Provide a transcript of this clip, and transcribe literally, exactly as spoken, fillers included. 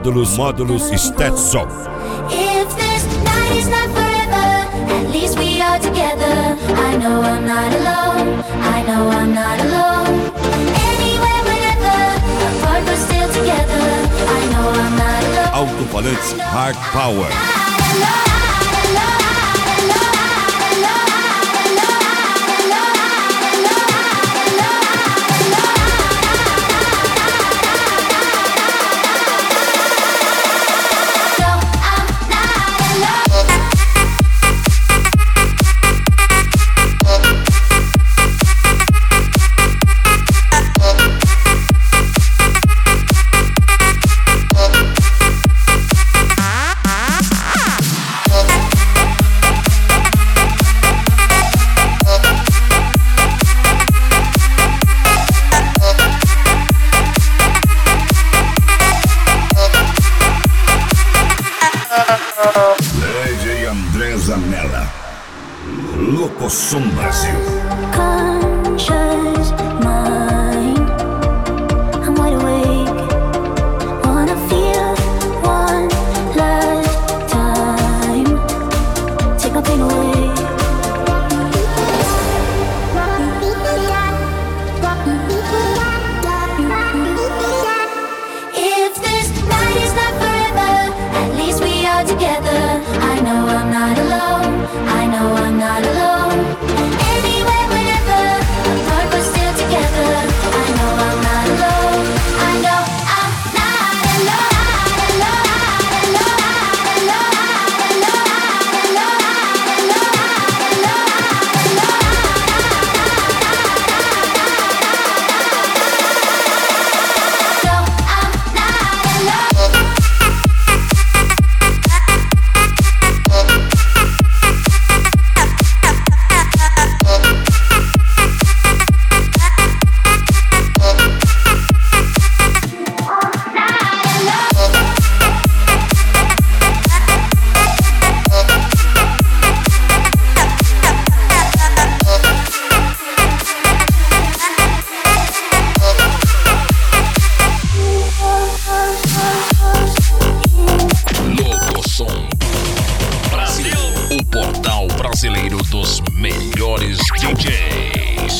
Módulos, módulos Stetson. If this night is not forever, at least we are together. I know I'm not alone. I know I'm not alone. Anywhere, whenever, apart but still together. I know I'm not alone. Alto-falantes Hard Power. D J André Zanella, Locosom Brasil. Conscious mind, I'm wide awake. Wanna feel one last time. Take my pain away. If this night is not forever, at least we are together. I know I'm not alone. I know I'm not alone. Anywhere, whenever, apart but still together. I know I'm not alone. I know I'm not Locosom Brasil, o portal brasileiro dos melhores D Js.